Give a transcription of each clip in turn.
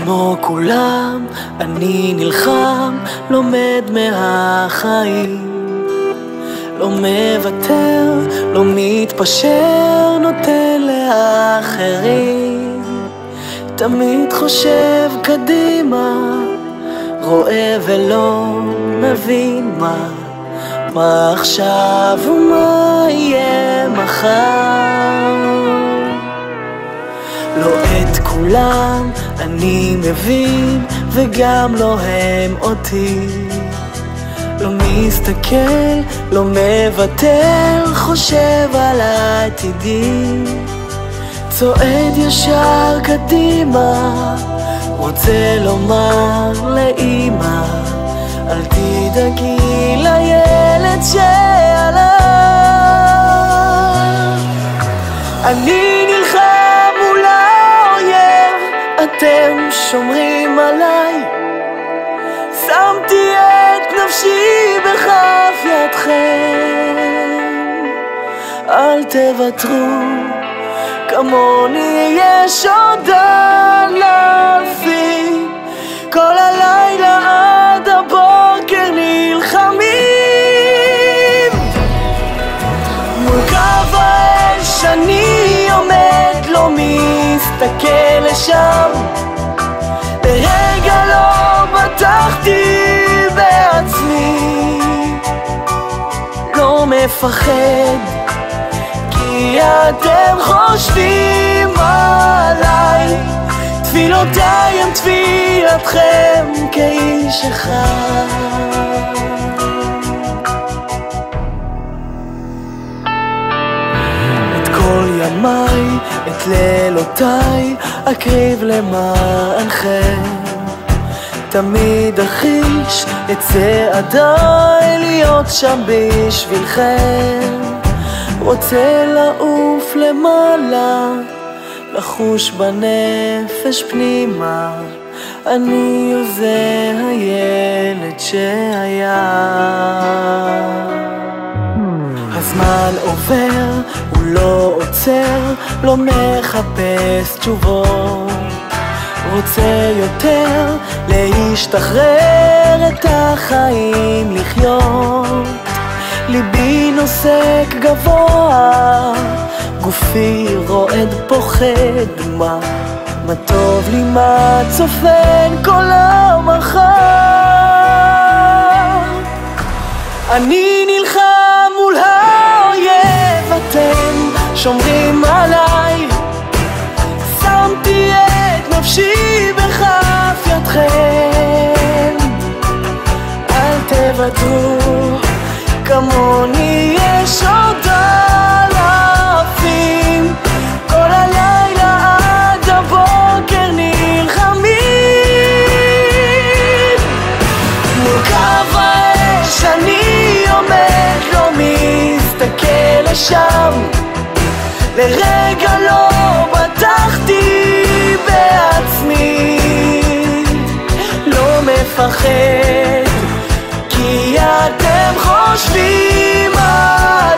כמו כולם אני נלחם, לומד מהחיים, לא מוותר, לא מתפשר, נותן לאחרים, תמיד חושב קדימה, רואה ולא מבין מה עכשיו ומה יהיה מחר. לא את כולם אני מבין, וגם לא הם אותי, לא מסתכל, לא מוותר, חושב על העתידי, צועד ישר קדימה, רוצה לומר לאמא, אל תדאגי לילד שעליו. אני נלחם מול האויב, אתם שומרים עליי, שמתי את נפשי בכף ידכם, אל תוותרו, כמוני יש עוד אלפים, כל הלילה עד הבוקר נלחמים, מול קו האש אני עומד, לא מסתכל לשם, לרגע לא בטחתי בעצמי, לא מפחד, כי אתם חושבים עליי, תפילותיי הם תפילתכם כאיש אחד. את כל ימיי, את לילותיי, אקריב למענכם, תמיד אחיש את צעדיי, להיות שם בשבילכם, רוצה לעוף למעלה, לחוש בנפש פנימה, אני זה הילד שהיה. הזמן עובר, הוא לא עוצר, לא מחפש תשובות, רוצה יותר להשתחרר, את החיים לחיות, ליבי נוסק גבוה, גופי רועד פוחד, מה טוב לי, מה צופן כל המחר. אני נלחם מול האויב, אתם שומרים עליי, שמתי את נפשי בכף ידכם, אל תוותרו, כמוני יש עוד אלפים, כל הלילה עד הבוקר נלחמים, מול קו האש אני עומד, לא מסתכל לשם, לרגע לא בטחתי בעצמי, לא מפחד, כי אתם חושבים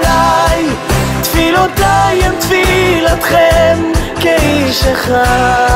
עליי, תפילותיי הם תפילתכם כאיש אחד.